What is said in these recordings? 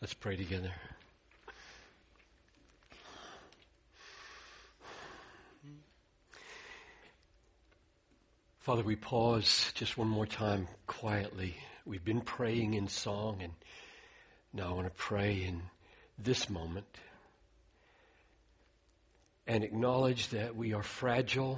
Let's pray together. Father, we pause just one more time quietly. We've been praying in song, and now I want to pray in this moment and acknowledge that we are fragile,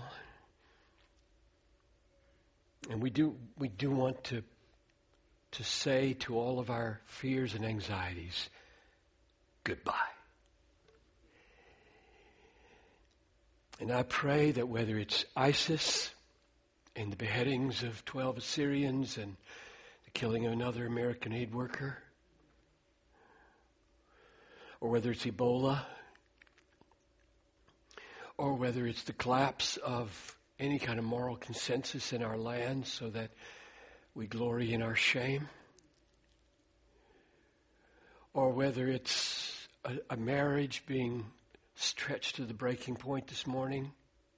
and we do want to say to all of our fears and anxieties, goodbye. And I pray that whether it's ISIS and the beheadings of 12 Assyrians and the killing of another American aid worker, or whether it's Ebola, or whether it's the collapse of any kind of moral consensus in our land so that we glory in our shame, or whether it's a marriage being stretched to the breaking point this morning,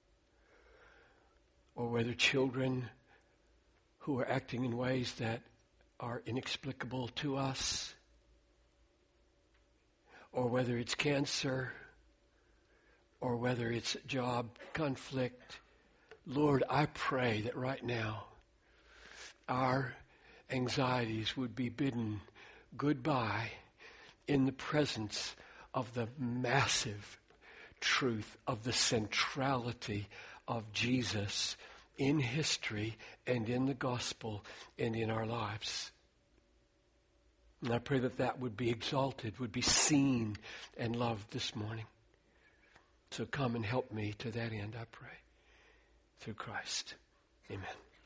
or whether children who are acting in ways that are inexplicable to us, or whether it's cancer, or whether it's job conflict. Lord, I pray that right now our anxieties would be bidden goodbye in the presence of the massive truth of the centrality of Jesus in history and in the gospel and in our lives. And I pray that that would be exalted, would be seen and loved this morning. So come and help me to that end, I pray, through Christ. Amen.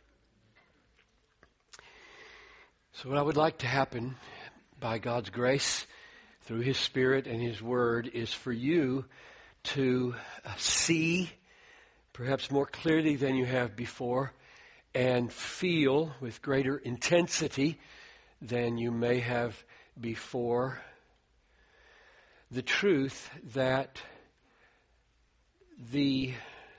So what I would like to happen by God's grace through His Spirit and His Word is for you to see perhaps more clearly than you have before and feel with greater intensity than you may have before the truth that the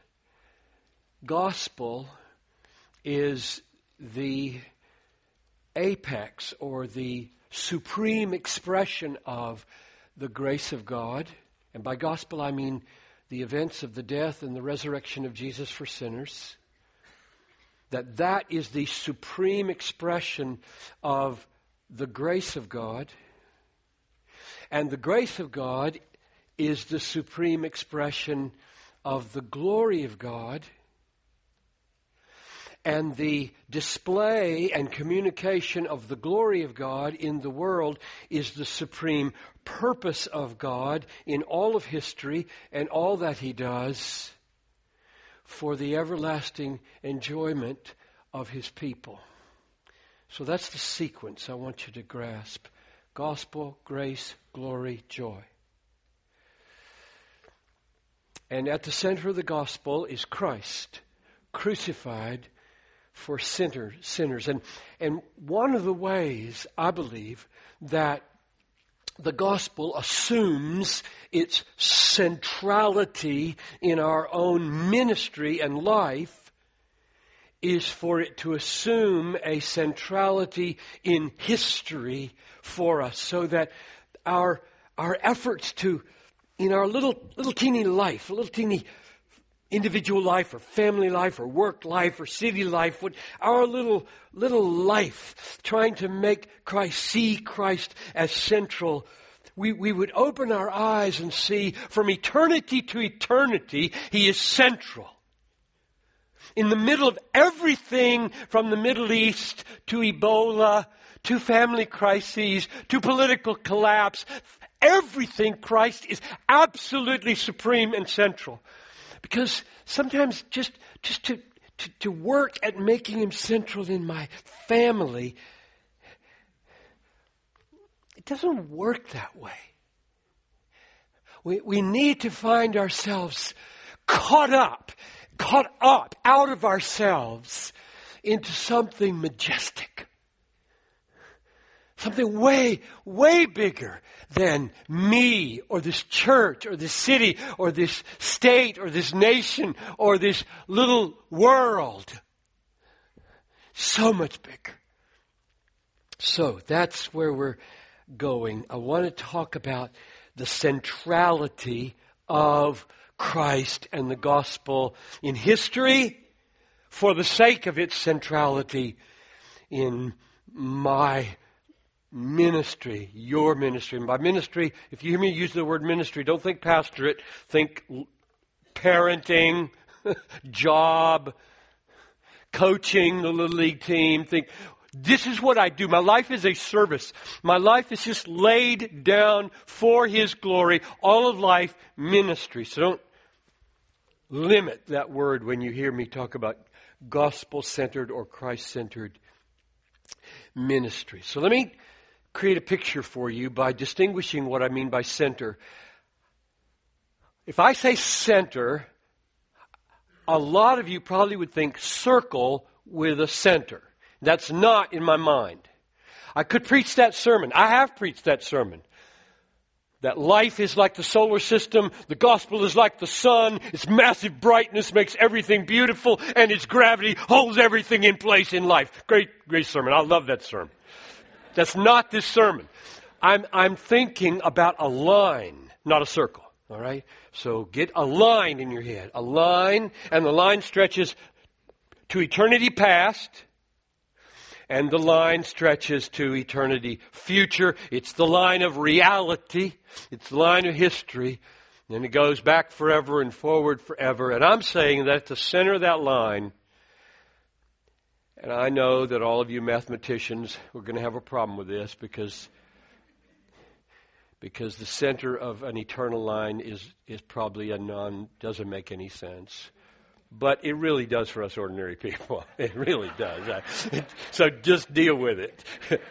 gospel is the apex or the supreme expression of the grace of God. And by gospel I mean the events of the death and the resurrection of Jesus for sinners. That is the supreme expression of the grace of God. And the grace of God is the supreme expression of the glory of God. And the display and communication of the glory of God in the world is the supreme purpose of God in all of history and all that He does for the everlasting enjoyment of His people. So that's the sequence I want you to grasp. Gospel, grace, glory, joy. And at the center of the gospel is Christ, crucified for sinners. And one of the ways, I believe, that the gospel assumes its centrality in our own ministry and life is for it to assume a centrality in history for us, so that our efforts to, in our little teeny life, a little teeny individual life or family life or work life or city life, our little life trying to make Christ, see Christ as central, we would open our eyes and see from eternity to eternity, He is central. In the middle of everything from the Middle East to Ebola, to family crises, to political collapse, everything Christ is absolutely supreme and central. Because sometimes just to work at making Him central in my family, it doesn't work that way. We need to find ourselves caught up out of ourselves into something majestic. Something way, way bigger than me or this church or this city or this state or this nation or this little world. So much bigger. So that's where we're going, I want to talk about the centrality of Christ and the gospel in history for the sake of its centrality in my ministry, your ministry. And by ministry, if you hear me use the word ministry, don't think pastorate, think parenting, job, coaching the Little League team. Think, this is what I do. My life is a service. My life is just laid down for His glory. All of life, ministry. So don't limit that word when you hear me talk about gospel-centered or Christ-centered ministry. So let me create a picture for you by distinguishing what I mean by center. If I say center, a lot of you probably would think circle with a center. That's not in my mind. I could preach that sermon. I have preached that sermon. That life is like the solar system. The gospel is like the sun. Its massive brightness makes everything beautiful, and its gravity holds everything in place in life. Great sermon. I love that sermon. That's not this sermon. I'm thinking about a line, not a circle. All right? So get a line in your head. A line, and the line stretches to eternity past, and the line stretches to eternity future. It's the line of reality. It's the line of history. And it goes back forever and forward forever. And I'm saying that at the center of that line, and I know that all of you mathematicians are going to have a problem with this because the center of an eternal line is probably doesn't make any sense. But it really does for us ordinary people. It really does. So just deal with it.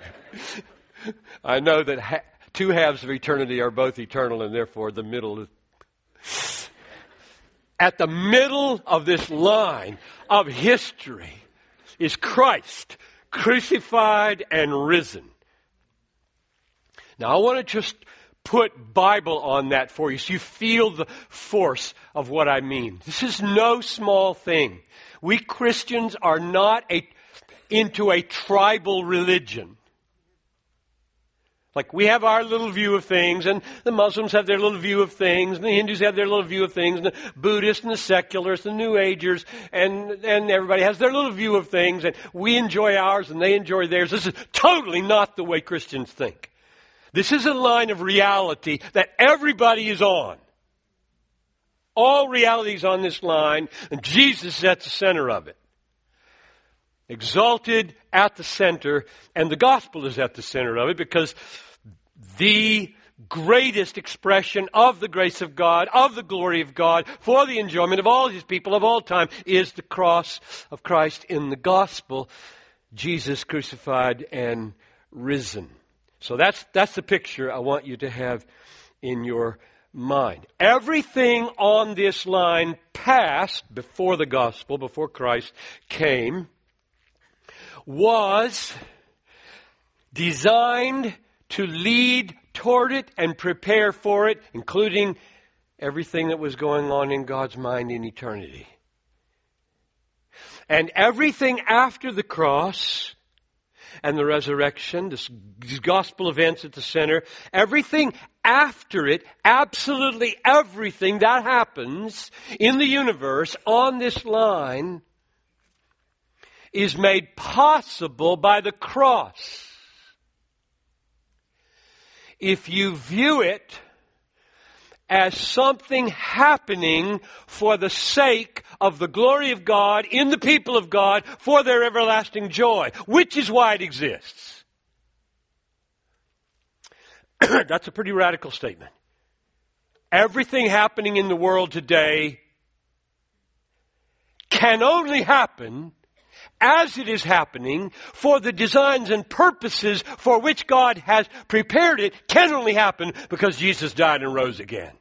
I know that two halves of eternity are both eternal, and therefore the middle is... At the middle of this line of history is Christ, crucified and risen. Now I want to just put Bible on that for you so you feel the force of what I mean. This is no small thing. We Christians are not into a tribal religion. Like we have our little view of things, and the Muslims have their little view of things, and the Hindus have their little view of things, and the Buddhists and the secularists, the New Agers, and everybody has their little view of things, and we enjoy ours and they enjoy theirs. This is totally not the way Christians think. This is a line of reality that everybody is on. All reality is on this line, and Jesus is at the center of it. Exalted at the center, and the gospel is at the center of it because the greatest expression of the grace of God, of the glory of God, for the enjoyment of all His people of all time is the cross of Christ in the gospel, Jesus crucified and risen. So that's the picture I want you to have in your mind. Everything on this line past, before the gospel, before Christ came, was designed to lead toward it and prepare for it, including everything that was going on in God's mind in eternity. And everything after the cross and the resurrection, these gospel events at the center, everything after it, absolutely everything that happens in the universe on this line is made possible by the cross. If you view it as something happening for the sake of the glory of God in the people of God for their everlasting joy, which is why it exists. That's a pretty radical statement. Everything happening in the world today can only happen as it is happening for the designs and purposes for which God has prepared it, can only happen because Jesus died and rose again.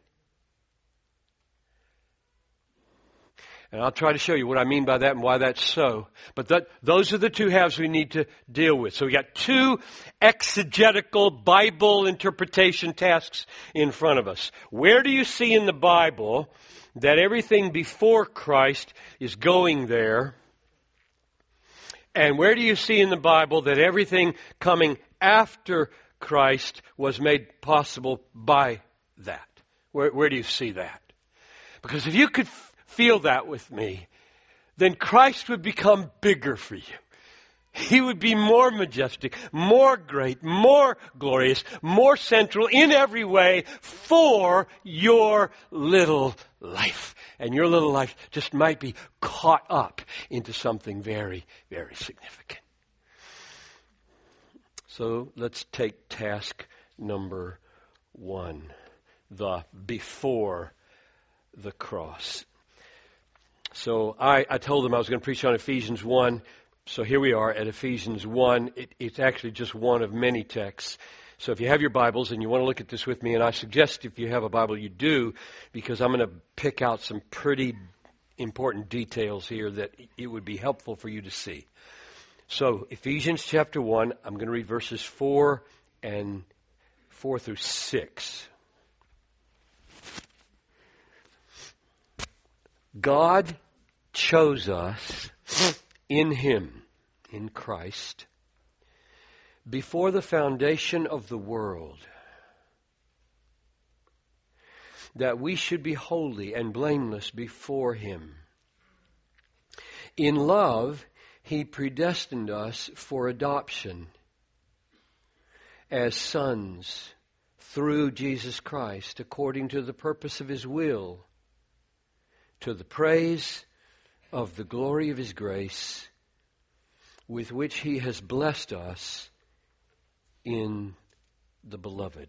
And I'll try to show you what I mean by that and why that's so. But those are the two halves we need to deal with. So we got two exegetical Bible interpretation tasks in front of us. Where do you see in the Bible that everything before Christ is going there? And where do you see in the Bible that everything coming after Christ was made possible by that. Where do you see that? Because if you could feel that with me, then Christ would become bigger for you. He would be more majestic, more great, more glorious, more central in every way for your little life. And your little life just might be caught up into something very, very significant. So let's take task number 1, the before the cross. So I told them I was going to preach on Ephesians 1. So here we are at Ephesians 1. It's actually just one of many texts. So if you have your Bibles and you want to look at this with me, and I suggest if you have a Bible you do, because I'm going to pick out some pretty important details here that it would be helpful for you to see. So Ephesians chapter 1, I'm going to read verses 4 through 6. God chose us in Him, in Christ, before the foundation of the world, that we should be holy and blameless before Him. In love, He predestined us for adoption as sons through Jesus Christ, according to the purpose of His will, to the praise of the glory of His grace, with which He has blessed us in the Beloved.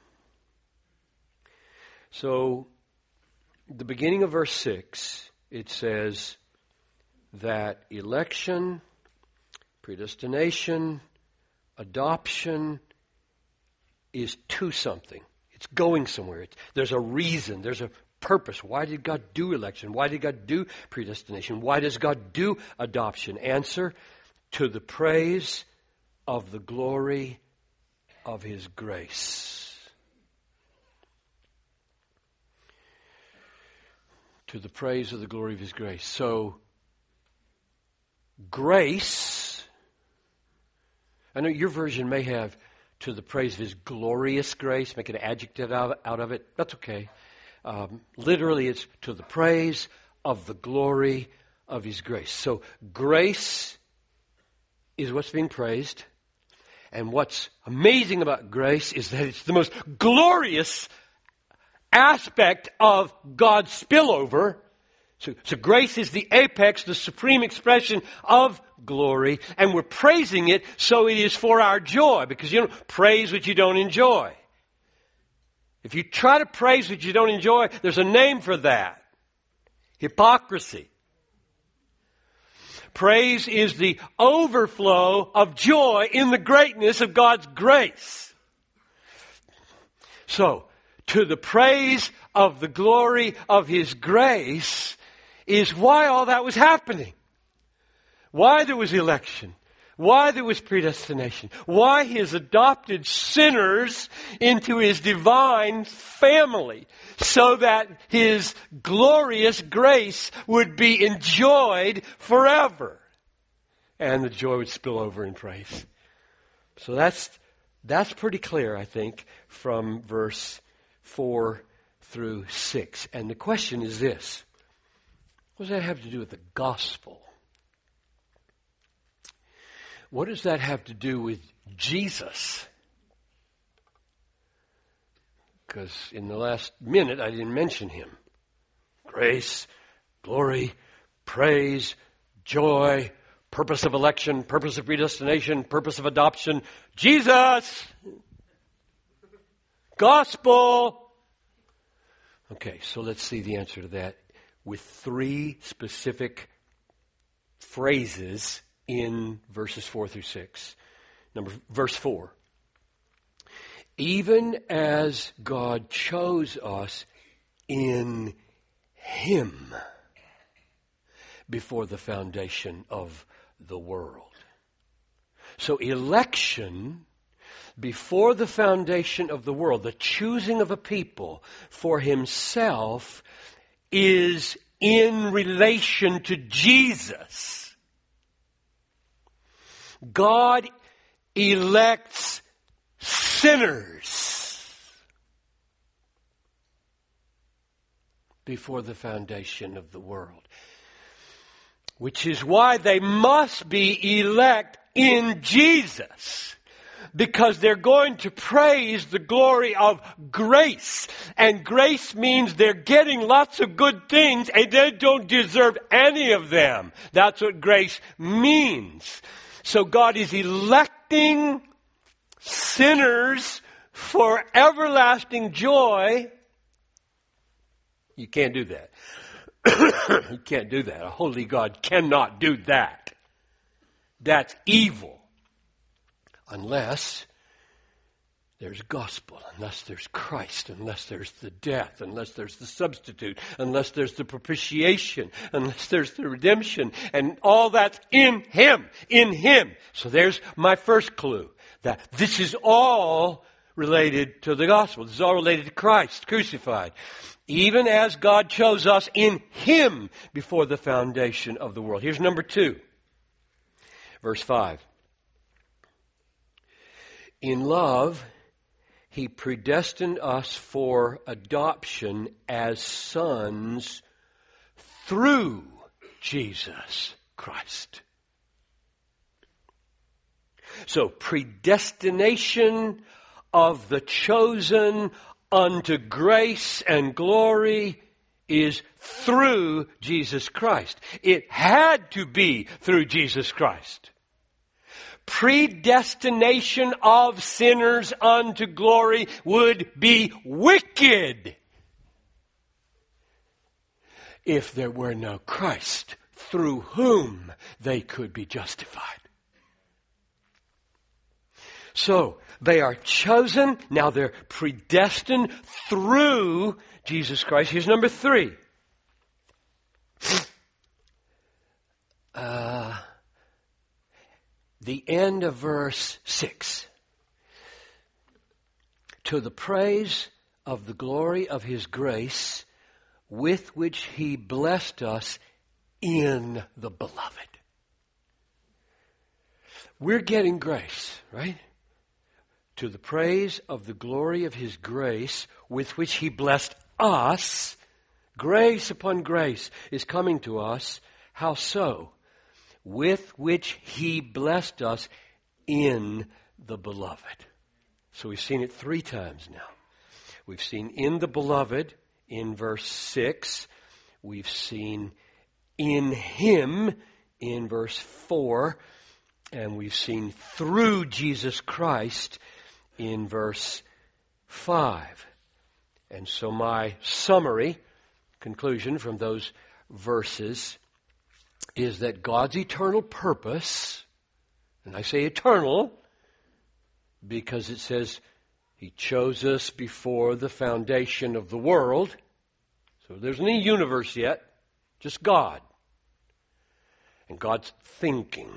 So, the beginning of verse 6, it says that election, predestination, adoption is to something. It's going somewhere. There's a reason. There's a purpose. Why did God do election? Why did God do predestination? Why does God do adoption? Answer, to the praise of the glory of His grace. To the praise of the glory of His grace. So, grace, I know your version may have to the praise of His glorious grace, make an adjective out of it. That's okay. Literally, it's to the praise of the glory of His grace. So, grace is what's being praised. And what's amazing about grace is that it's the most glorious aspect of God's spillover. So grace is the apex, the supreme expression of glory. And we're praising it, so it is for our joy. Because you don't praise what you don't enjoy. If you try to praise what you don't enjoy, there's a name for that. Hypocrisy. Praise is the overflow of joy in the greatness of God's grace. So, to the praise of the glory of His grace is why all that was happening. Why there was election. Why there was predestination. Why He has adopted sinners into His divine family, so that His glorious grace would be enjoyed forever. And the joy would spill over in praise. So that's pretty clear, I think, from verse 4 through 6. And the question is this: what does that have to do with the gospel? What does that have to do with Jesus? Because in the last minute I didn't mention Him. Grace, glory, praise, joy, purpose of election, purpose of predestination, purpose of adoption. Jesus! Gospel! Okay, so let's see the answer to that with 3 specific phrases in verses 4 through 6. Verse 4. Even as God chose us in Him before the foundation of the world. So election before the foundation of the world, the choosing of a people for Himself, is in relation to Jesus. God elects sinners before the foundation of the world. Which is why they must be elect in Jesus. Because they're going to praise the glory of grace. And grace means they're getting lots of good things and they don't deserve any of them. That's what grace means. So God is electing sinners for everlasting joy. You can't do that. You can't do that. A holy God cannot do that. That's evil. Unless there's gospel, unless there's Christ, unless there's the death, unless there's the substitute, unless there's the propitiation, unless there's the redemption, and all that's in Him, in Him. So there's my first clue, that this is all related to the gospel. This is all related to Christ crucified. Even as God chose us in Him before the foundation of the world. Here's number 2. Verse 5. In love, He predestined us for adoption as sons through Jesus Christ. So, predestination of the chosen unto grace and glory is through Jesus Christ. It had to be through Jesus Christ. Predestination of sinners unto glory would be wicked if there were no Christ through whom they could be justified. So, they are chosen, now they're predestined through Jesus Christ. Here's number 3. The end of verse 6. To the praise of the glory of His grace, with which He blessed us in the Beloved. We're getting grace, right? To the praise of the glory of His grace, with which He blessed us. Grace upon grace is coming to us. How so? With which He blessed us in the Beloved. So we've seen it 3 times now. We've seen in the Beloved in verse 6. We've seen in Him in verse 4. And we've seen through Jesus Christ in verse 5. And so my summary, conclusion from those verses is that God's eternal purpose, and I say eternal because it says He chose us before the foundation of the world. So there's no universe yet, just God. And God's thinking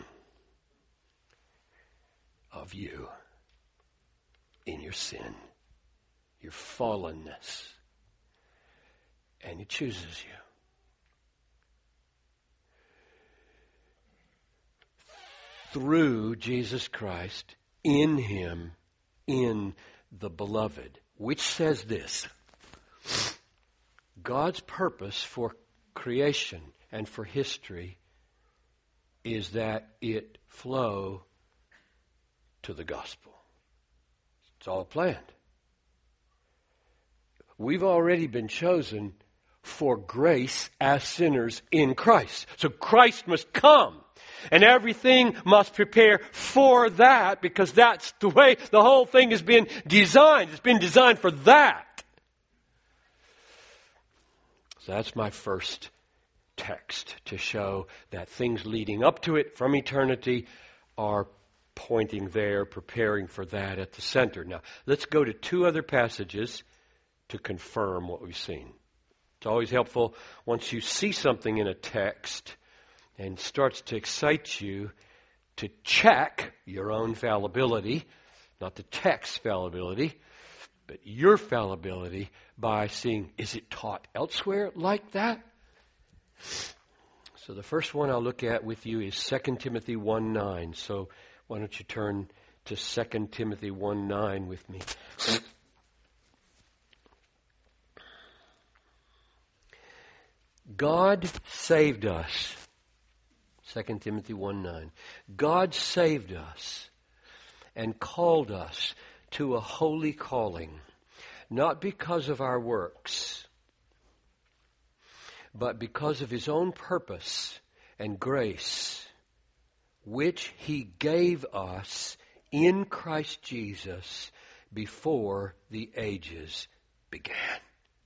of you in your sin, your fallenness, and He chooses you. Through Jesus Christ, in Him, in the Beloved. Which says this: God's purpose for creation and for history is that it flow to the gospel. It's all planned. We've already been chosen for grace as sinners in Christ. So Christ must come. And everything must prepare for that, because that's the way the whole thing has been designed. It's been designed for that. So that's my first text, to show that things leading up to it from eternity are pointing there, preparing for that at the center. Now, let's go to 2 other passages to confirm what we've seen. It's always helpful once you see something in a text and starts to excite you to check your own fallibility, not the text's fallibility, but your fallibility by seeing, is it taught elsewhere like that? So the first one I'll look at with you is 2 Timothy 1:9. So why don't you turn to 2 Timothy 1:9 with me. God saved us. 2 Timothy 1:9. God saved us and called us to a holy calling, not because of our works, but because of His own purpose and grace, which He gave us in Christ Jesus before the ages began.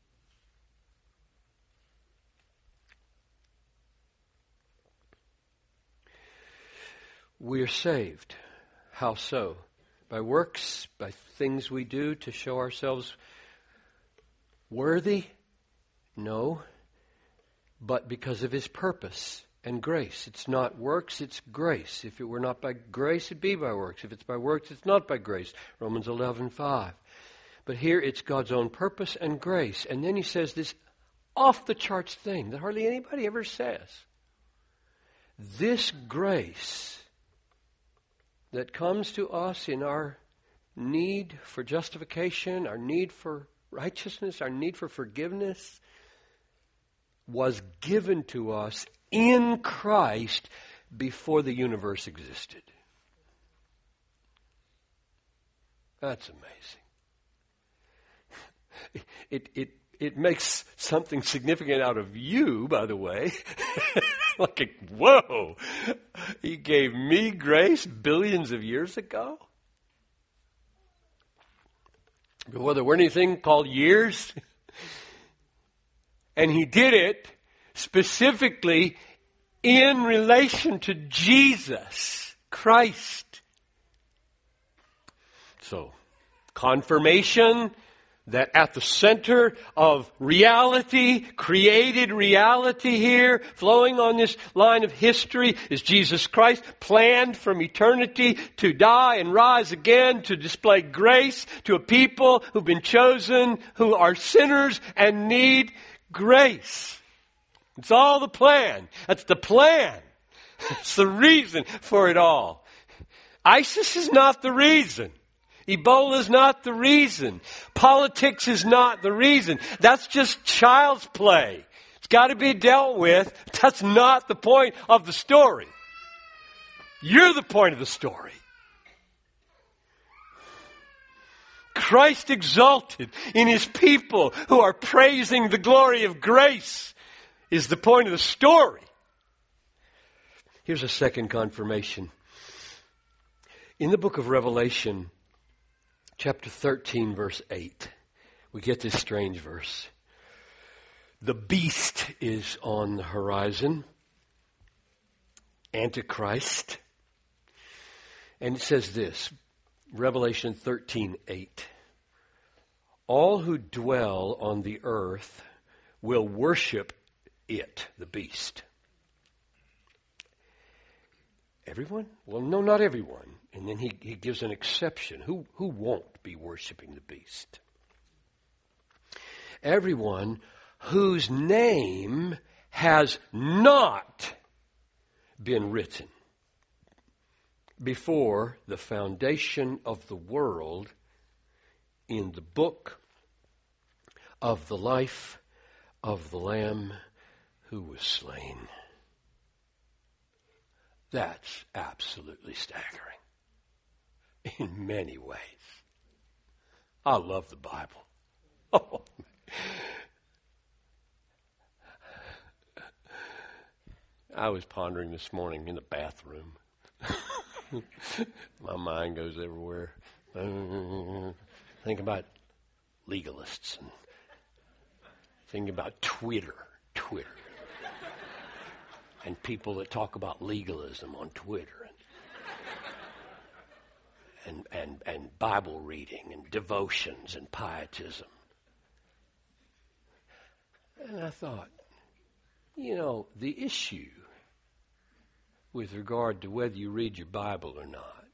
We are saved. How so? By works, by things we do to show ourselves worthy? No. But because of His purpose and grace. It's not works, it's grace. If it were not by grace, it'd be by works. If it's by works, it's not by grace. Romans 11:5. But here it's God's own purpose and grace. And then he says this off-the-charts thing that hardly anybody ever says. This grace that comes to us in our need for justification, our need for righteousness, our need for forgiveness, was given to us in Christ before the universe existed. That's amazing. It makes something significant out of you, by the way. Like, whoa, He gave me grace billions of years ago? Before there were anything called years? And He did it specifically in relation to Jesus Christ. So, confirmation that at the center of reality, created reality here, flowing on this line of history, is Jesus Christ, planned from eternity to die and rise again, to display grace to a people who've been chosen, who are sinners and need grace. It's all the plan. That's the plan. It's the reason for it all. ISIS is not the reason. Ebola is not the reason. Politics is not the reason. That's just child's play. It's got to be dealt with. That's not the point of the story. You're the point of the story. Christ exalted in His people who are praising the glory of grace is the point of the story. Here's a second confirmation. In the book of Revelation, chapter 13, verse 8, we get this strange verse. The beast is on the horizon, Antichrist. And it says this, Revelation 13:8. All who dwell on the earth will worship it, the beast. Everyone? Well, no, not everyone. And then he gives an exception. Who won't be worshiping the beast? Everyone whose name has not been written before the foundation of the world in the book of the life of the Lamb who was slain. That's absolutely staggering in many ways. I love the Bible. Oh. I was pondering this morning in the bathroom. My mind goes everywhere. Think about legalists and think about Twitter. And people that talk about legalism on Twitter. And Bible reading and devotions and pietism. And I thought, the issue with regard to whether you read your Bible or not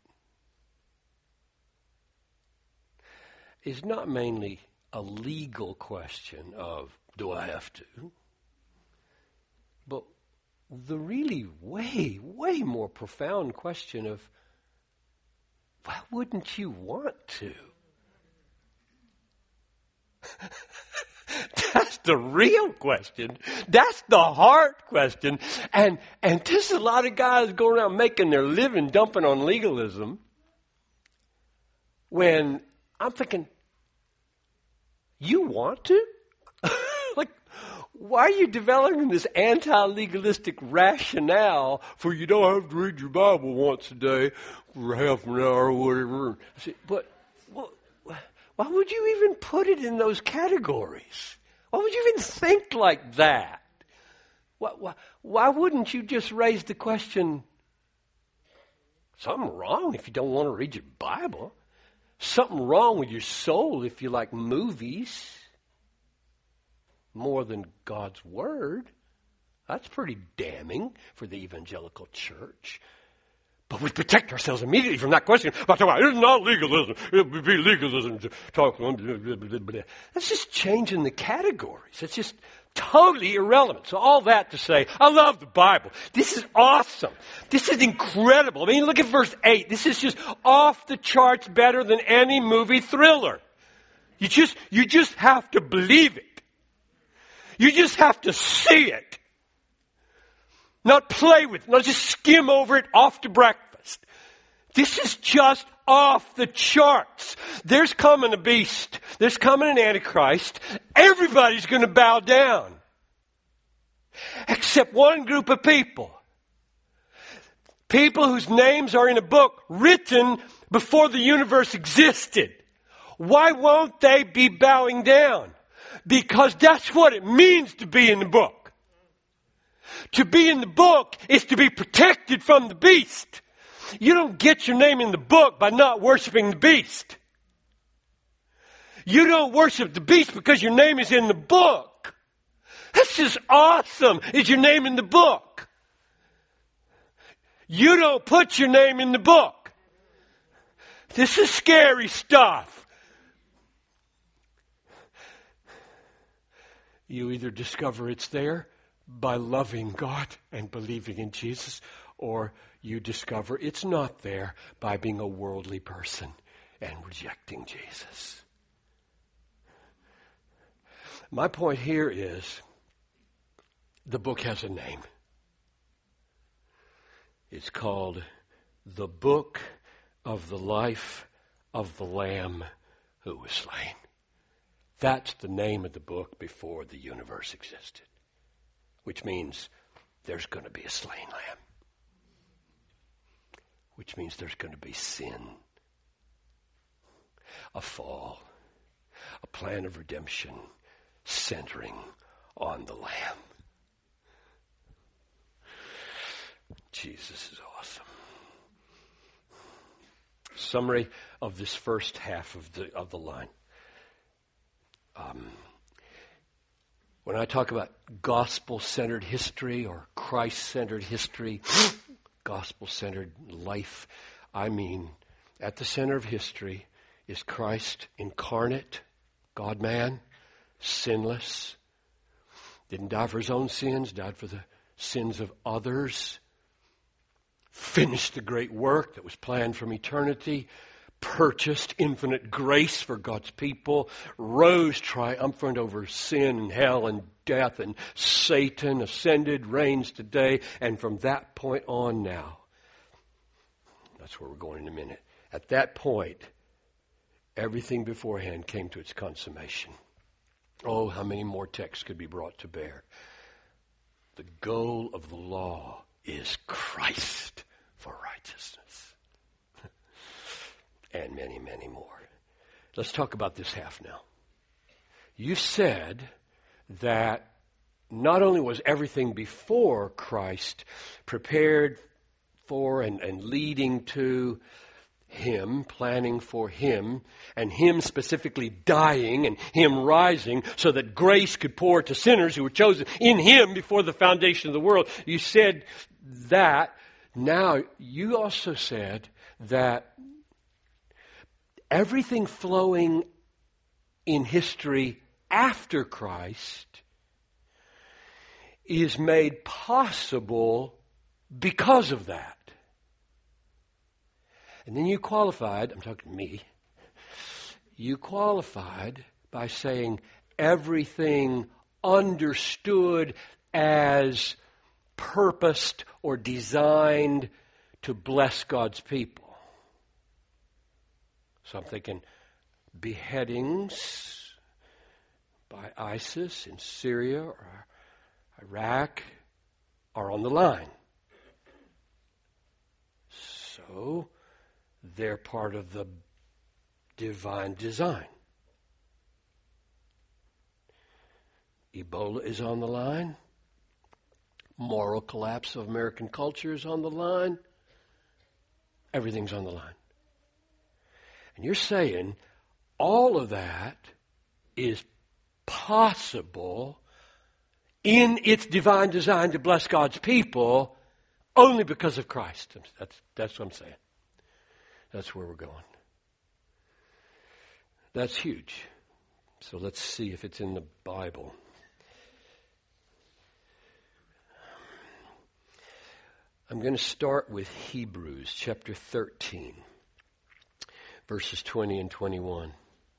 is not mainly a legal question of, do I have to? But the really way more profound question of, Why wouldn't you want to? That's the real question. That's the hard question. And there's a lot of guys going around making their living dumping on legalism. When I'm thinking, you want to? Like, why are you developing this anti-legalistic rationale for you don't have to read your Bible once a day for half an hour or whatever? I say, but why would you even put it in those categories? Why would you even think like that? Why wouldn't you just raise the question, something wrong if you don't want to read your Bible? Something wrong with your soul if you like movies more than God's Word. That's pretty damning for the evangelical church. But we protect ourselves immediately from that question. It's not legalism. It would be legalism to talk. That's just changing the categories. It's just totally irrelevant. So all that to say, I love the Bible. This is awesome. This is incredible. I mean, look at verse 8. This is just off the charts better than any movie thriller. You just have to believe it. You just have to see it. Not play with it. Not just skim over it off to breakfast. This is just off the charts. There's coming a beast. There's coming an Antichrist. Everybody's going to bow down. Except one group of people. People whose names are in a book written before the universe existed. Why won't they be bowing down? Because that's what it means to be in the book. To be in the book is to be protected from the beast. You don't get your name in the book by not worshiping the beast. You don't worship the beast because your name is in the book. That's just awesome. Is your name in the book? You don't put your name in the book. This is scary stuff. You either discover it's there by loving God and believing in Jesus, or you discover it's not there by being a worldly person and rejecting Jesus. My point here is the book has a name. It's called The Book of the Life of the Lamb Who Was Slain. That's the name of the book before the universe existed. Which means there's going to be a slain lamb. Which means there's going to be sin. A fall. A plan of redemption centering on the Lamb. Jesus is awesome. Summary of this first half of the line. When I talk about gospel-centered history or Christ-centered history, gospel-centered life, I mean at the center of history is Christ incarnate, God-man, sinless, didn't die for his own sins, died for the sins of others, finished the great work that was planned from eternity, purchased infinite grace for God's people, rose triumphant over sin and hell and death and Satan, ascended, reigns today, and from that point on now, that's where we're going in a minute. At that point, everything beforehand came to its consummation. Oh, how many more texts could be brought to bear. The goal of the law is Christ for righteousness. And many, many more. Let's talk about this half now. You said that not only was everything before Christ prepared for and leading to him, planning for him, and him specifically dying and him rising so that grace could pour to sinners who were chosen in him before the foundation of the world. You said that. Now, you also said that everything flowing in history after Christ is made possible because of that. And then you qualified, I'm talking to me, you qualified by saying everything understood as purposed or designed to bless God's people. So I'm thinking beheadings by ISIS in Syria or Iraq are on the line. So they're part of the divine design. Ebola is on the line. Moral collapse of American culture is on the line. Everything's on the line. And you're saying all of that is possible in its divine design to bless God's people only because of Christ. That's what I'm saying. That's where we're going. That's huge. So let's see if it's in the Bible. I'm going to start with Hebrews chapter 13, verses 20 and 21.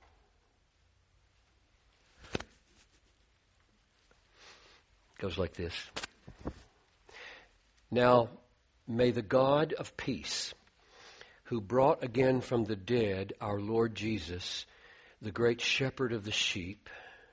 It goes like this. Now, may the God of peace, who brought again from the dead our Lord Jesus, the great shepherd of the sheep,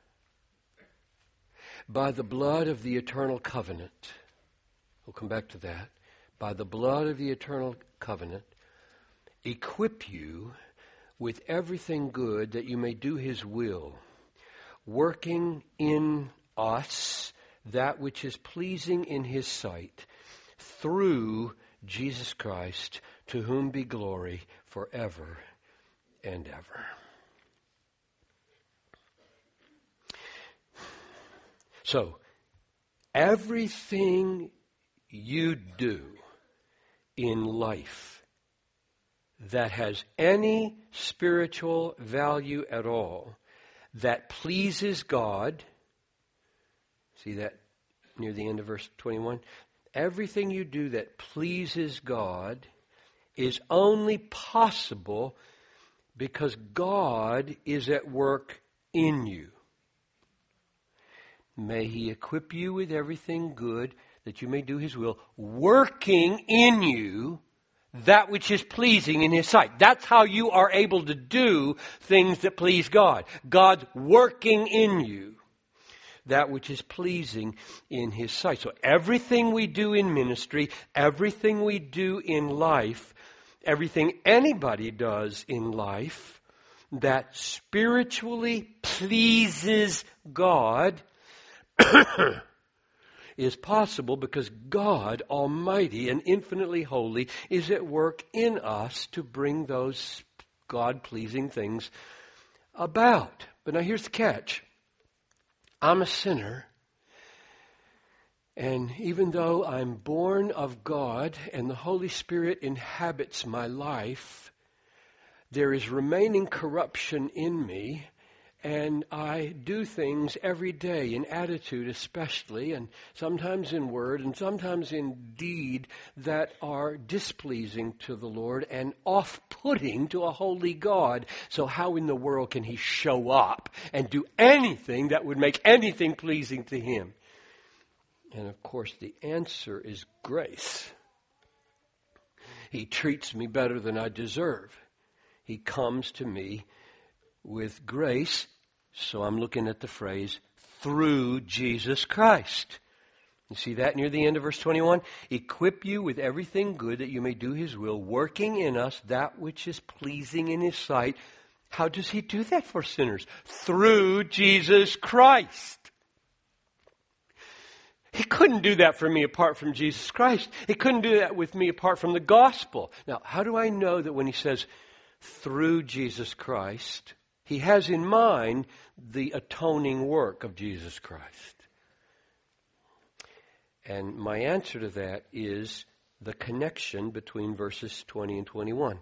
by the blood of the eternal covenant, we'll come back to that, by the blood of the eternal covenant, equip you with everything good that you may do his will, working in us that which is pleasing in his sight, through Jesus Christ, to whom be glory forever and ever. So, everything you do in life that has any spiritual value at all, that pleases God, see that near the end of verse 21? Everything you do that pleases God is only possible because God is at work in you. May he equip you with everything good that you may do his will, working in you that which is pleasing in his sight. That's how you are able to do things that please God. God's working in you that which is pleasing in his sight. So everything we do in ministry, everything we do in life, everything anybody does in life that spiritually pleases God is possible because God, almighty and infinitely holy, is at work in us to bring those God-pleasing things about. But now here's the catch. I'm a sinner, and even though I'm born of God and the Holy Spirit inhabits my life, there is remaining corruption in me, and I do things every day, in attitude especially, and sometimes in word, and sometimes in deed, that are displeasing to the Lord and off-putting to a holy God. So how in the world can he show up and do anything that would make anything pleasing to him? And of course the answer is grace. He treats me better than I deserve. He comes to me with grace, so I'm looking at the phrase, through Jesus Christ. You see that near the end of verse 21? Equip you with everything good that you may do his will, working in us that which is pleasing in his sight. How does he do that for sinners? Through Jesus Christ. He couldn't do that for me apart from Jesus Christ. He couldn't do that with me apart from the gospel. Now, how do I know that when he says, through Jesus Christ, he has in mind the atoning work of Jesus Christ? And my answer to that is the connection between verses 20 and 21.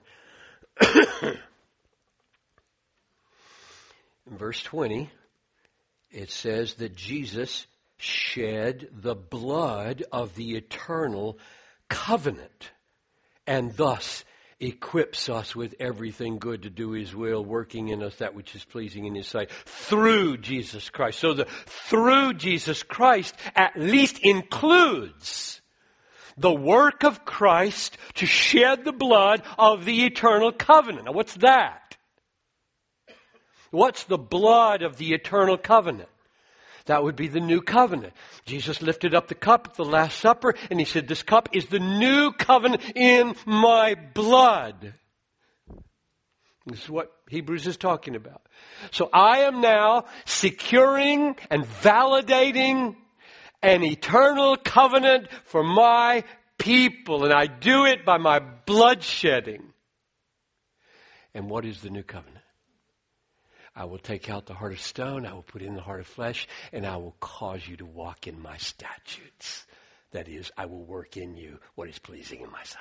In verse 20, it says that Jesus shed the blood of the eternal covenant, and thus equips us with everything good to do His will, working in us that which is pleasing in His sight, through Jesus Christ. So the through Jesus Christ at least includes the work of Christ to shed the blood of the eternal covenant. Now what's that? What's the blood of the eternal covenant? That would be the new covenant. Jesus lifted up the cup at the Last Supper and He said, this cup is the new covenant in my blood. This is what Hebrews is talking about. So I am now securing and validating an eternal covenant for my people. And I do it by my blood shedding. And what is the new covenant? I will take out the heart of stone, I will put in the heart of flesh, and I will cause you to walk in my statutes. That is, I will work in you what is pleasing in my sight.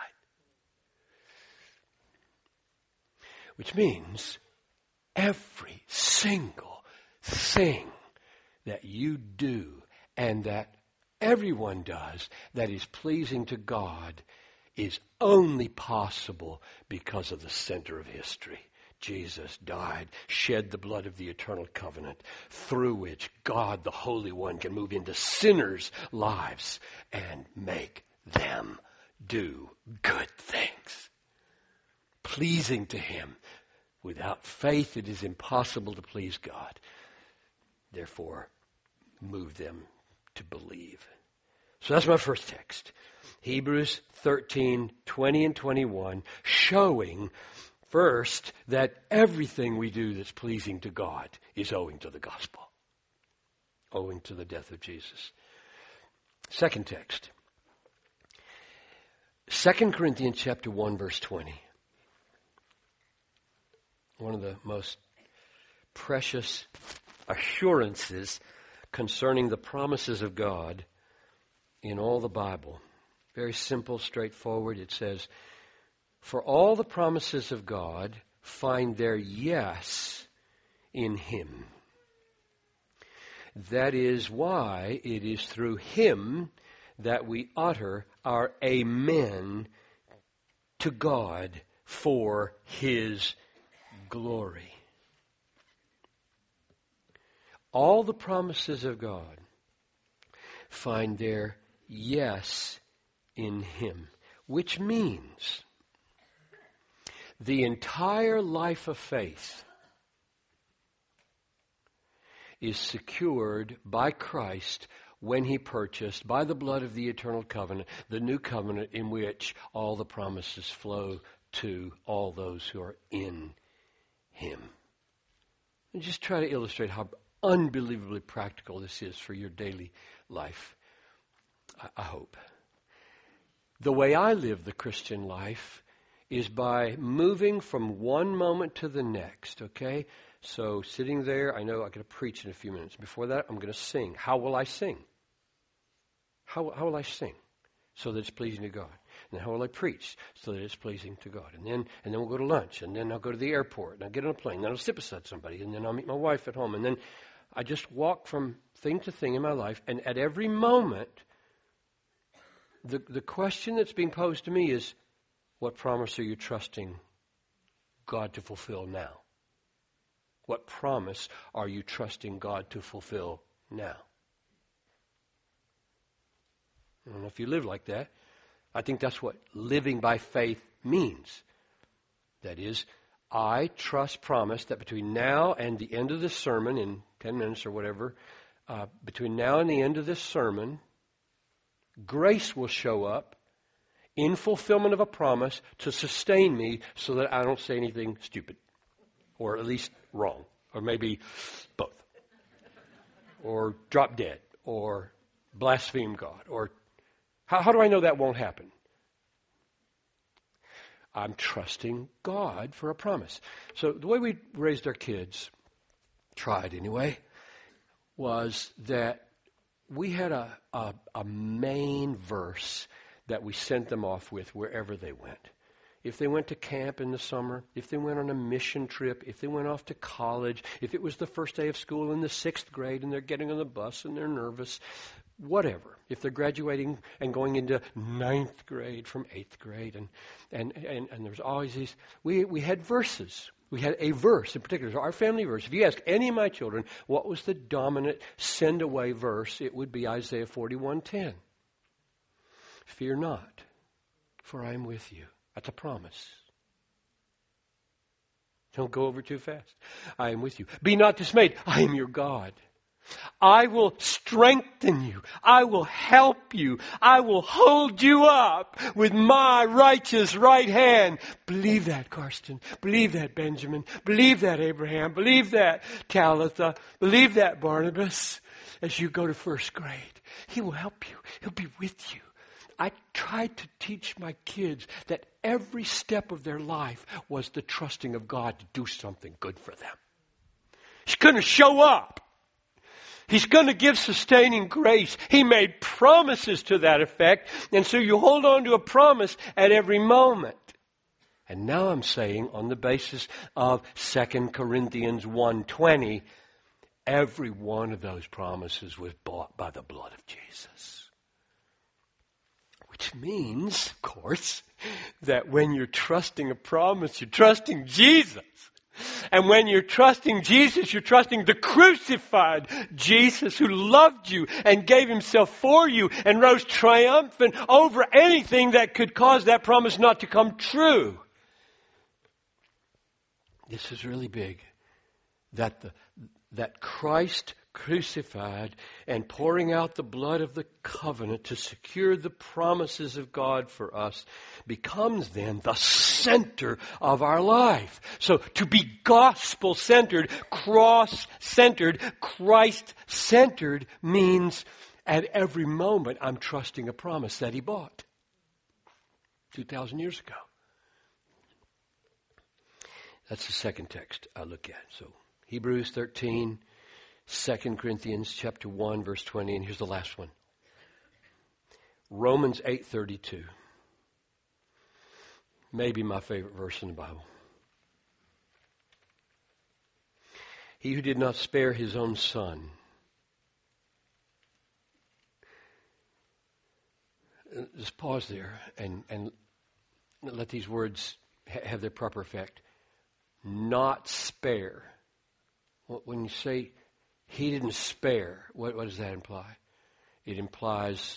Which means every single thing that you do and that everyone does that is pleasing to God is only possible because of the center of history. Jesus died, shed the blood of the eternal covenant, through which God, the Holy One, can move into sinners' lives and make them do good things, pleasing to Him. Without faith, it is impossible to please God. Therefore, move them to believe. So that's my first text. Hebrews 13, 20 and 21, showing first, that everything we do that's pleasing to God is owing to the gospel, owing to the death of Jesus. Second text, 2 Corinthians chapter 1, verse 20. One of the most precious assurances concerning the promises of God in all the Bible. Very simple, straightforward. It says, for all the promises of God find their yes in Him. That is why it is through Him that we utter our amen to God for His glory. All the promises of God find their yes in Him, which means the entire life of faith is secured by Christ when He purchased, by the blood of the eternal covenant, the new covenant in which all the promises flow to all those who are in Him. And just try to illustrate how unbelievably practical this is for your daily life, I hope. The way I live the Christian life is by moving from one moment to the next, okay? So sitting there, I know I got to preach in a few minutes. Before that, I'm going to sing. How will I sing? How will I sing so that it's pleasing to God? And then how will I preach so that it's pleasing to God? And then we'll go to lunch, and then I'll go to the airport, and I'll get on a plane, and then I'll sit beside somebody, and then I'll meet my wife at home. And then I just walk from thing to thing in my life, and at every moment, the question that's being posed to me is, what promise are you trusting God to fulfill now? What promise are you trusting God to fulfill now? I don't know if you live like that. I think that's what living by faith means. That is, I promise that between now and the end of this sermon, in 10 minutes or whatever, between now and the end of this sermon, grace will show up in fulfillment of a promise to sustain me so that I don't say anything stupid, or at least wrong, or maybe both, or drop dead, or blaspheme God, or how do I know that won't happen? I'm trusting God for a promise. So the way we raised our kids, tried anyway, was that we had a main verse that we sent them off with wherever they went. If they went to camp in the summer, if they went on a mission trip, if they went off to college, if it was the first day of school in the 6th grade and they're getting on the bus and they're nervous, whatever, if they're graduating and going into 9th grade from 8th grade, and there's always these, we had verses. We had a verse in particular, our family verse. If you ask any of my children, what was the dominant send-away verse, it would be Isaiah 41:10. Fear not, for I am with you. That's a promise. Don't go over too fast. I am with you. Be not dismayed. I am your God. I will strengthen you. I will help you. I will hold you up with my righteous right hand. Believe that, Karsten. Believe that, Benjamin. Believe that, Abraham. Believe that, Talitha. Believe that, Barnabas. As you go to first grade, He will help you. He'll be with you. I tried to teach my kids that every step of their life was the trusting of God to do something good for them. He's going to show up. He's going to give sustaining grace. He made promises to that effect. And so you hold on to a promise at every moment. And now I'm saying, on the basis of 2 Corinthians 1:20, every one of those promises was bought by the blood of Jesus. Which means, of course, that when you're trusting a promise, you're trusting Jesus. And when you're trusting Jesus, you're trusting the crucified Jesus who loved you and gave Himself for you and rose triumphant over anything that could cause that promise not to come true. This is really big. That Christ crucified and pouring out the blood of the covenant to secure the promises of God for us becomes then the center of our life. So to be gospel-centered, cross-centered, Christ-centered means at every moment I'm trusting a promise that He bought 2,000 years ago. That's the second text I look at. So Hebrews 13, 2 Corinthians chapter 1, verse 20, and here's the last one. Romans 8:32. Maybe my favorite verse in the Bible. He who did not spare His own Son. Just pause there and let these words have their proper effect. Not spare. When you say He didn't spare, what does that imply? It implies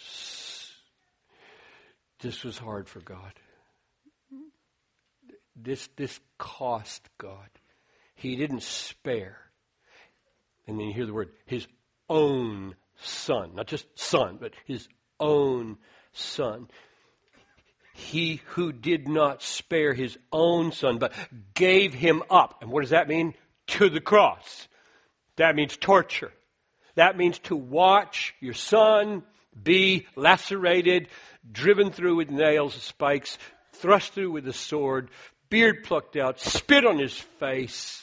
this was hard for God. This cost God. He didn't spare. And then you hear the word, His own Son. Not just Son, but His own Son. He who did not spare His own Son, but gave Him up. And what does that mean? To the cross. That means torture. That means to watch your son be lacerated, driven through with nails and spikes, thrust through with a sword, beard plucked out, spit on his face.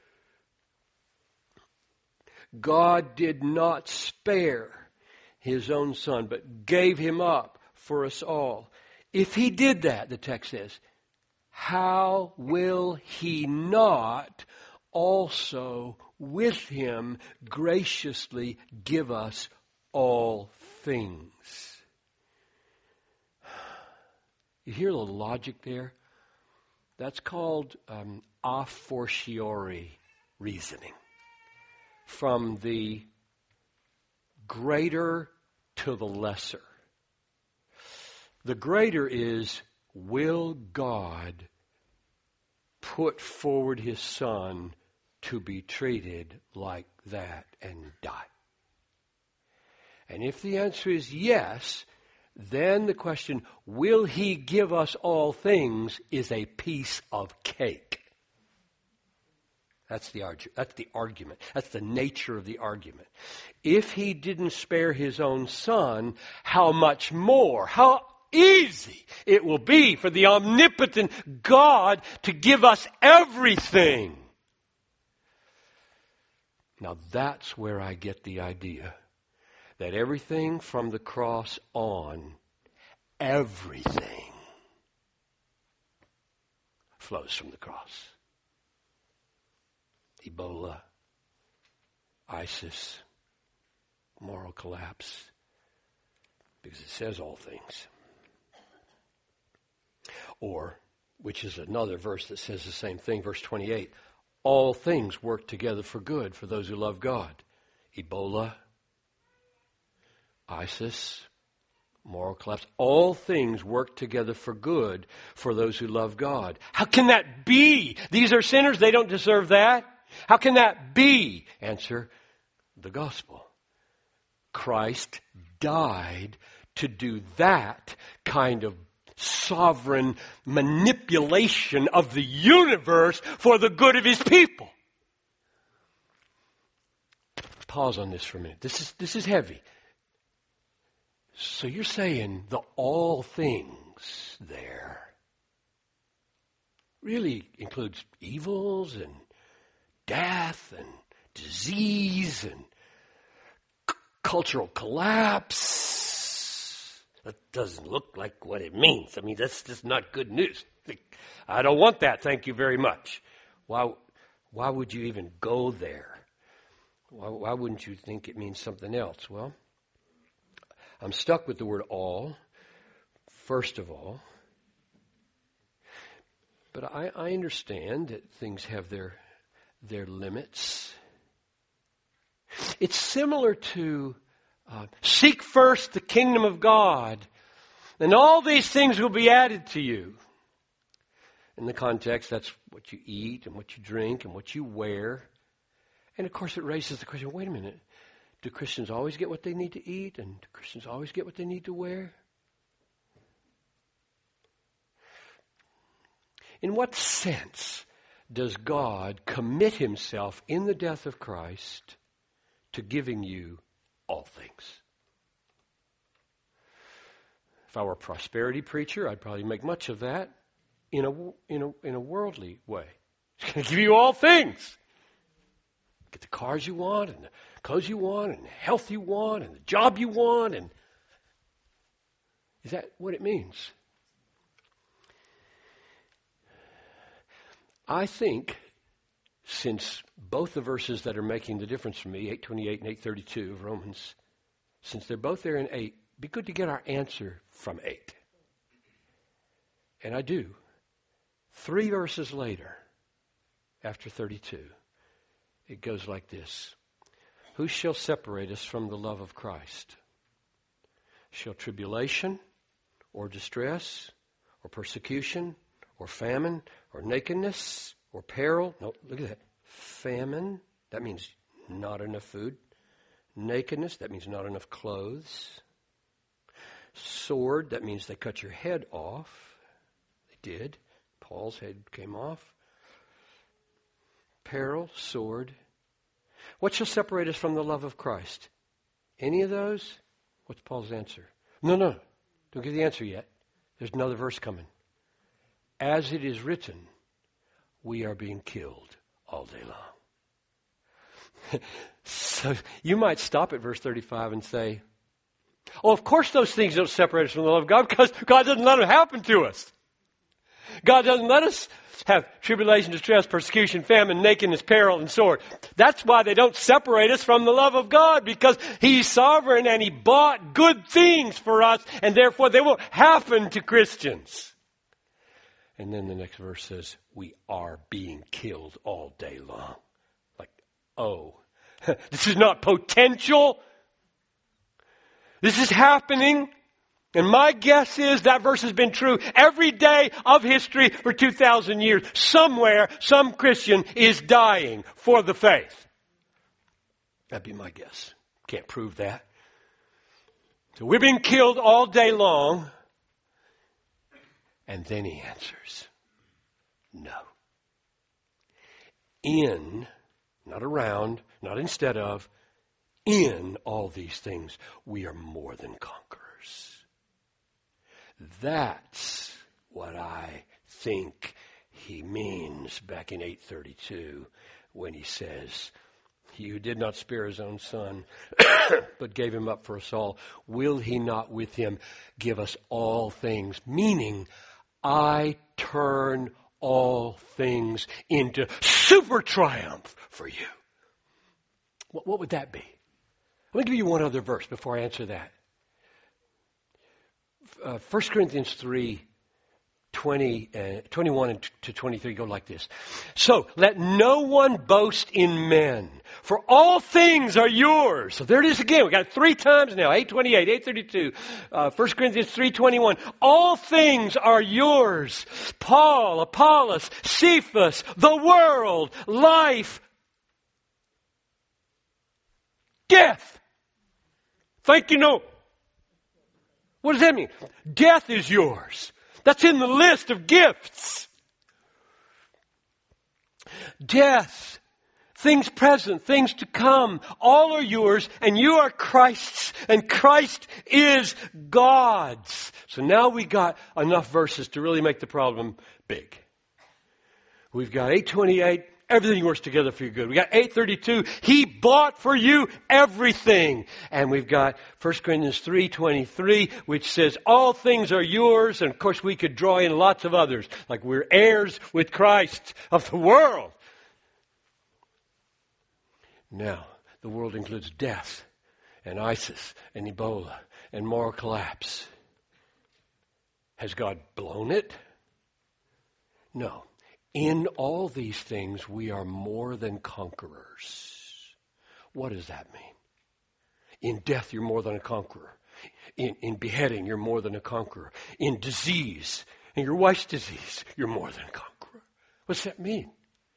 God did not spare His own Son, but gave Him up for us all. If He did that, the text says, how will He not also with Him graciously give us all things? You hear the logic there? That's called a fortiori reasoning. From the greater to the lesser. The greater is, will God put forward His Son to be treated like that and die? And if the answer is yes, then the question, will He give us all things, is a piece of cake. That's the argument. That's the nature of the argument. If He didn't spare His own Son, how much more, how easy it will be for the omnipotent God to give us everything. Now that's where I get the idea that everything from the cross on, everything flows from the cross. Ebola, ISIS, moral collapse, because it says all things. Or, which is another verse that says the same thing, verse 28, all things work together for good for those who love God. Ebola, ISIS, moral collapse, all things work together for good for those who love God. How can that be? These are sinners, they don't deserve that. How can that be? Answer, the gospel. Christ died to do that kind of sovereign manipulation of the universe for the good of his people. Pause on this for a minute. This is heavy. So you're saying the all things there really includes evils and death and disease and cultural collapse. That doesn't look like what it means. I mean, that's just not good news. I don't want that, thank you very much. Why would you even go there? Why wouldn't you think it means something else? Well, I'm stuck with the word all, first of all. But I understand that things have their limits. It's similar to seek first the kingdom of God, and all these things will be added to you. In the context, that's what you eat and what you drink and what you wear. And of course, it raises the question, wait a minute, do Christians always get what they need to eat? And do Christians always get what they need to wear? In what sense does God commit himself in the death of Christ to giving you all things? If I were a prosperity preacher, I'd probably make much of that in a worldly way. He's going to give you all things. Get the cars you want, and the clothes you want, and the health you want, and the job you want. And is that what it means? I think, since both the verses that are making the difference for me, 8:28 and 8:32 of Romans, since they're both there in 8, it'd be good to get our answer from 8. And I do. 3 verses later, after 32, it goes like this. Who shall separate us from the love of Christ? Shall tribulation, or distress, or persecution, or famine, or nakedness, or peril? No, look at that. Famine, that means not enough food. Nakedness, that means not enough clothes. Sword, that means they cut your head off. They did. Paul's head came off. Peril, sword. What shall separate us from the love of Christ? Any of those? What's Paul's answer? No. Don't get the answer yet. There's another verse coming. As it is written, we are being killed all day long. So you might stop at verse 35 and say, oh, of course those things don't separate us from the love of God, because God doesn't let them happen to us. God doesn't let us have tribulation, distress, persecution, famine, nakedness, peril, and sword. That's why they don't separate us from the love of God, because He's sovereign and He bought good things for us, and therefore they won't happen to Christians. And then the next verse says, we are being killed all day long. Like, oh, this is not potential. This is happening. And my guess is that verse has been true every day of history for 2,000 years. Somewhere, some Christian is dying for the faith. That'd be my guess. Can't prove that. So we're being killed all day long. And then he answers, no. In, not around, not instead of, in all these things, we are more than conquerors. That's what I think he means back in 8:32 when he says, he who did not spare his own son, but gave him up for us all, will he not with him give us all things? Meaning, I turn all things into super triumph for you. What would that be? Let me give you one other verse before I answer that. 1 Corinthians 3, 21 to 23 go like this. So, let no one boast in men, for all things are yours. So there it is again. We got it 3 times now. 8:28, 8:32. 1 Corinthians 3:21. All things are yours. Paul, Apollos, Cephas, the world, life, death. Thank you, no. What does that mean? Death is yours. That's in the list of gifts. Death, things present, things to come, all are yours, and you are Christ's, and Christ is God's. So now we got enough verses to really make the problem big. We've got 8:28. Everything works together for your good. We got 8:32. He bought for you everything. And we've got 1 Corinthians 3:23, which says all things are yours. And of course we could draw in lots of others. Like we're heirs with Christ of the world. Now, the world includes death and ISIS and Ebola and moral collapse. Has God blown it? No. In all these things, we are more than conquerors. What does that mean? In death, you're more than a conqueror. In beheading, you're more than a conqueror. In disease, in your wife's disease, you're more than a conqueror. What's that mean?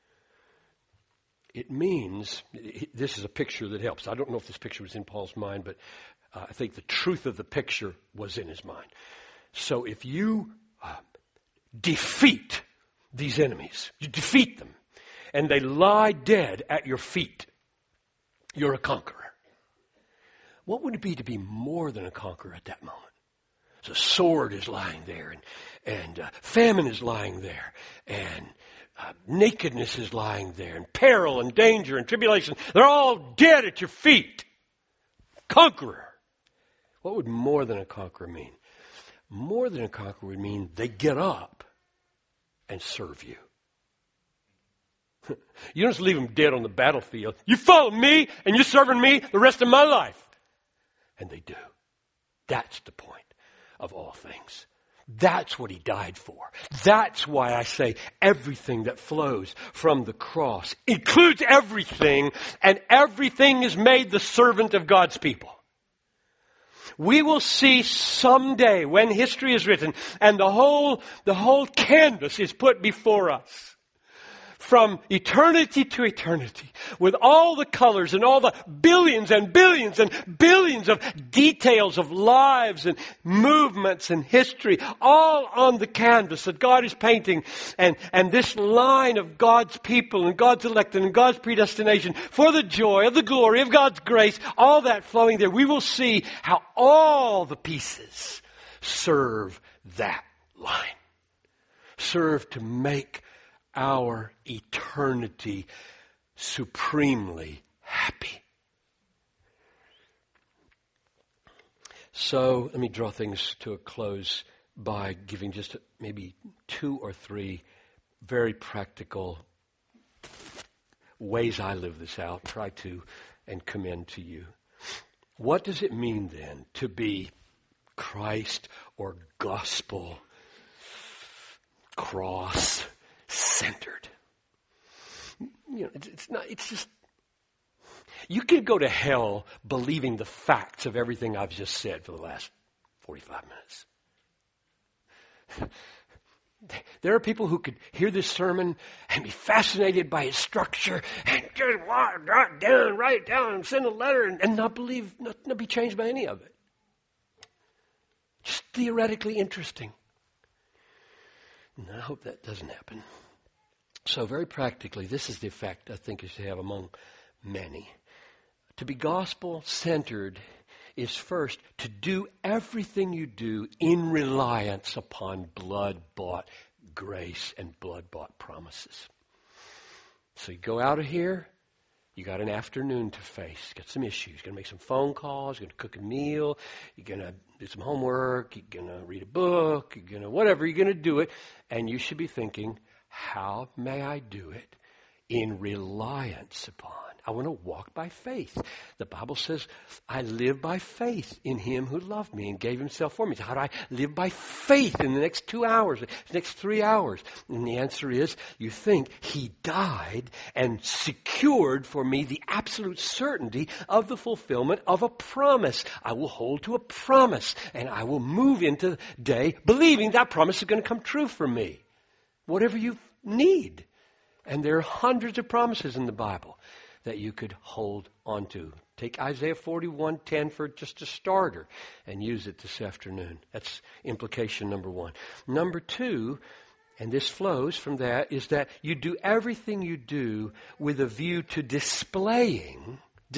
It means, this is a picture that helps. I don't know if this picture was in Paul's mind, but I think the truth of the picture was in his mind. So if you defeat these enemies, you defeat them, and they lie dead at your feet, you're a conqueror. What would it be to be more than a conqueror at that moment? So sword is lying there, and famine is lying there, and nakedness is lying there, and peril and danger and tribulation. They're all dead at your feet. Conqueror. What would more than a conqueror mean? More than a conqueror would mean they get up and serve you. You don't just leave them dead on the battlefield. You follow me and you're serving me the rest of my life. And they do. That's the point of all things. That's what he died for. That's why I say everything that flows from the cross includes everything, and everything is made the servant of God's people. We will see someday when history is written and the whole canvas is put before us. From eternity to eternity, with all the colors and all the billions and billions and billions of details of lives and movements and history, all on the canvas that God is painting, and this line of God's people and God's elected and God's predestination for the joy of the glory of God's grace, all that flowing there, we will see how all the pieces serve that line. Serve to make our eternity supremely happy. So let me draw things to a close by giving just maybe 2 or 3 very practical ways I live this out, try to, and commend to you. What does it mean then to be Christ or gospel cross centered? You know, it's just, you could go to hell believing the facts of everything I've just said for the last 45 minutes. There are people who could hear this sermon and be fascinated by its structure and just write it down and send a letter and not believe, not be changed by any of it. Just theoretically interesting. And I hope that doesn't happen. So very practically, this is the effect I think you should have among many. To be gospel-centered is first to do everything you do in reliance upon blood-bought grace and blood-bought promises. So you go out of here, you got an afternoon to face, got some issues, you're going to make some phone calls, you're going to cook a meal, you're going to do some homework, you're going to read a book, you're going to whatever, you're going to do it, and you should be thinking, how may I do it in reliance upon I want to walk by faith. The Bible says, I live by faith in him who loved me and gave himself for me. So how do I live by faith in the next 2 hours, the next 3 hours? And the answer is, you think he died and secured for me the absolute certainty of the fulfillment of a promise. I will hold to a promise, and I will move into the day believing that promise is going to come true for me. Whatever you need. And there are hundreds of promises in the Bible that you could hold on to. Take Isaiah 41:10 for just a starter and use it this afternoon. That's implication number one. Number two, and this flows from that, is that you do everything you do with a view to displaying,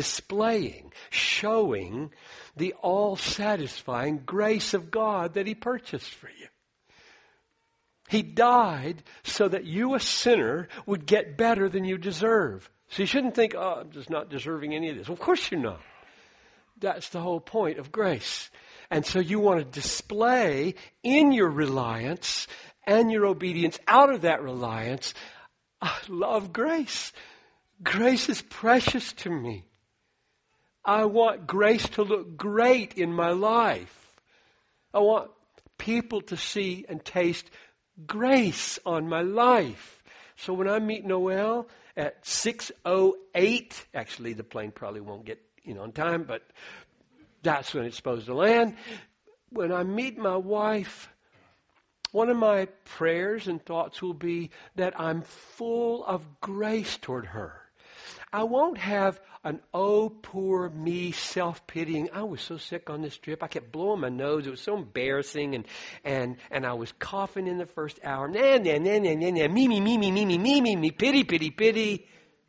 showing the all-satisfying grace of God that he purchased for you. He died so that you, a sinner, would get better than you deserve. So you shouldn't think, oh, I'm just not deserving any of this. Well, of course you're not. That's the whole point of grace. And so you want to display in your reliance and your obedience out of that reliance, I love grace. Grace is precious to me. I want grace to look great in my life. I want people to see and taste grace on my life. So when I meet Noel at 6:08, actually the plane probably won't get in on time, but that's when it's supposed to land. When I meet my wife, one of my prayers and thoughts will be that I'm full of grace toward her. I won't have an oh, poor me, self-pitying, I was so sick on this trip. I kept blowing my nose. It was so embarrassing. And I was coughing in the first hour. Me, pity.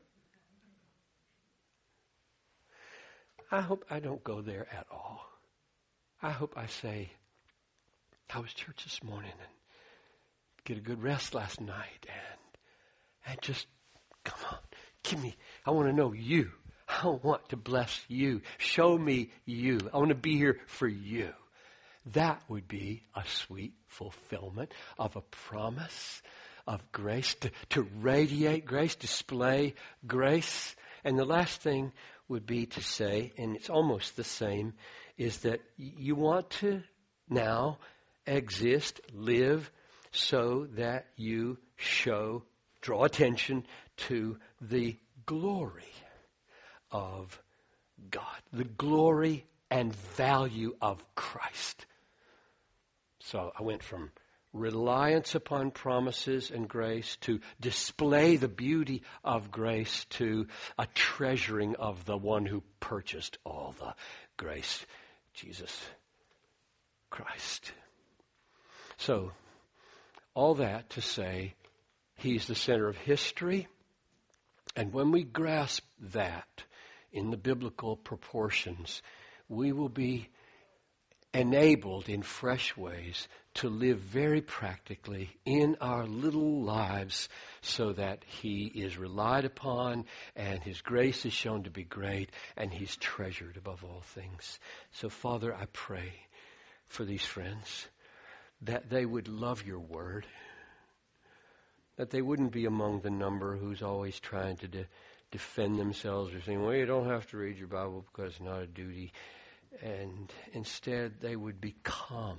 I hope I don't go there at all. I hope I say, how was church this morning? And get a good rest last night. And just, come on, give me, I want to know you. I want to bless you. Show me you. I want to be here for you. That would be a sweet fulfillment of a promise of grace, to radiate grace, display grace. And the last thing would be to say, and it's almost the same, is that you want to now exist, live, so that you draw attention to the glory of God, the glory and value of Christ. So I went from reliance upon promises and grace to display the beauty of grace to a treasuring of the one who purchased all the grace, Jesus Christ. So all that to say, he's the center of history. And when we grasp that in the biblical proportions, we will be enabled in fresh ways to live very practically in our little lives so that he is relied upon and his grace is shown to be great and he's treasured above all things. So, Father, I pray for these friends that they would love your word, that they wouldn't be among the number who's always trying to defend themselves or saying, well, you don't have to read your Bible because it's not a duty. And instead, they would become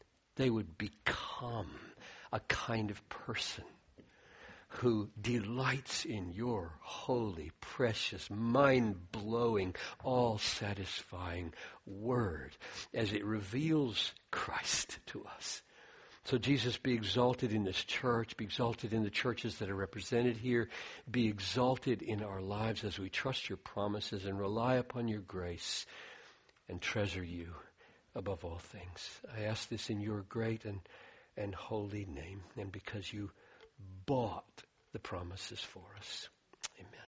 a kind of person who delights in your holy, precious, mind-blowing, all-satisfying word as it reveals Christ to us. So Jesus, be exalted in this church, be exalted in the churches that are represented here, be exalted in our lives as we trust your promises and rely upon your grace and treasure you above all things. I ask this in your great and holy name, and because you bought the promises for us. Amen.